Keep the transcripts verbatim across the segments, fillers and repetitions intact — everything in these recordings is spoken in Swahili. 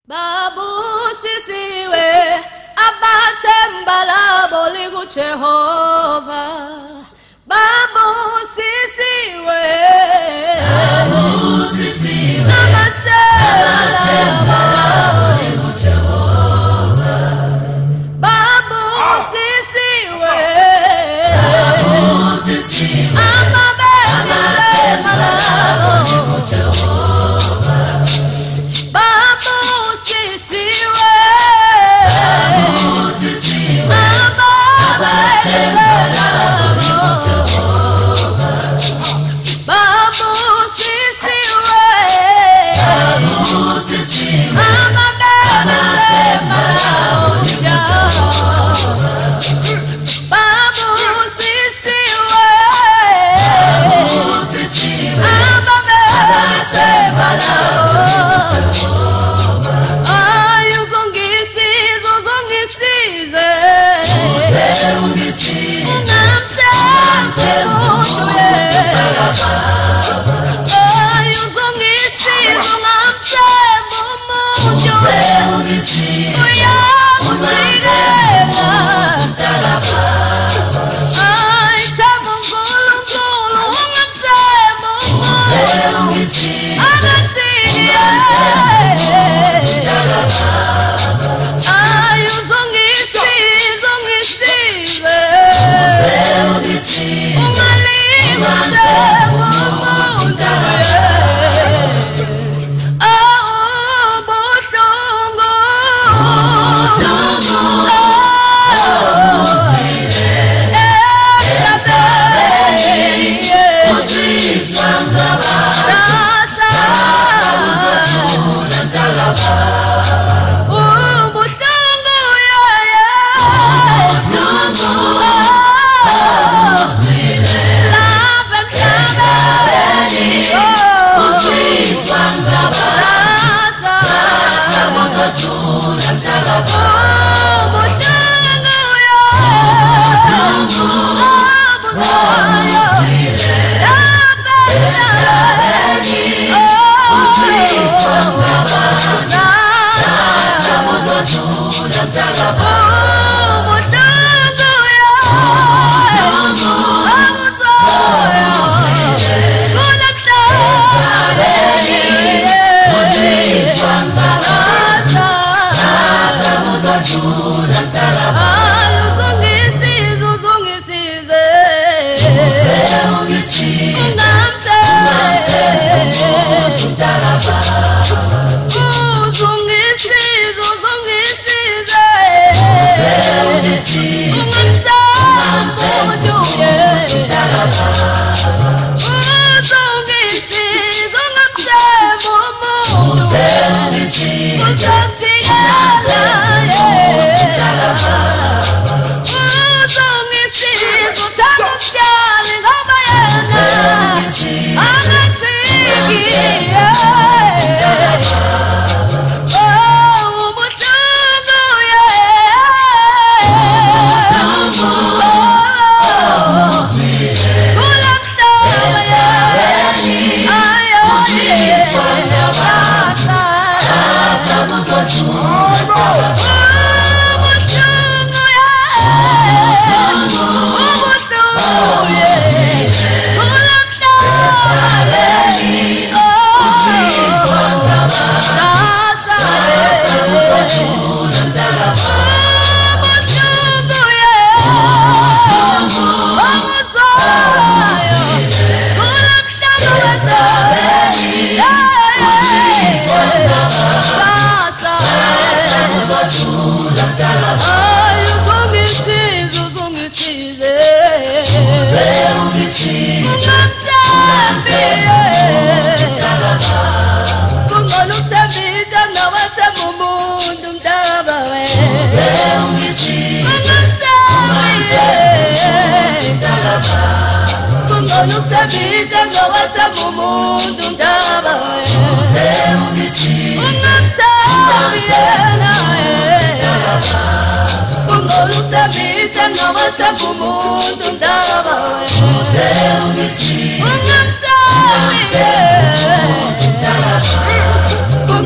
Babu sisiwe abathembala boli ku Jehova. Babu sisiwe Babu sisiwe abathembala boli ku Jehova. Babu sisiwe Babu sisiwe abathembala boli ku Jehova. Babu sisiwe Babu sisiwe abathembala boli ku Jehova. Babu sisiwe Babu sisiwe abathembala boli ku Jehova. Babu sisiwe Babu sisiwe abathembala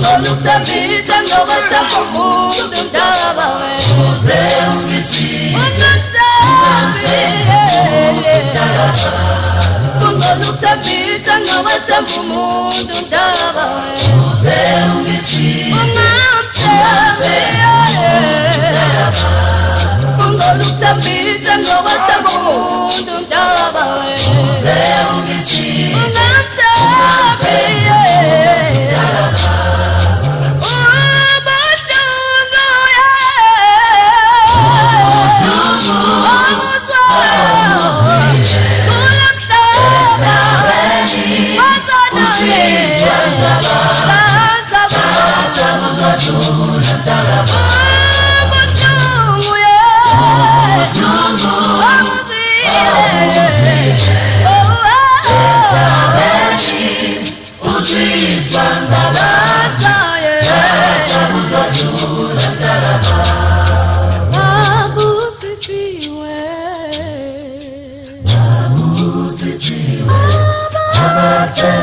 Ungolutabita ngoba umuntu ndaba uze ungisize ungathabi Ungolutabita ngoba umuntu ndaba uze ungisize ungathabi Ungolutabita ngoba umuntu ndaba uze ungisize ungathabi Abba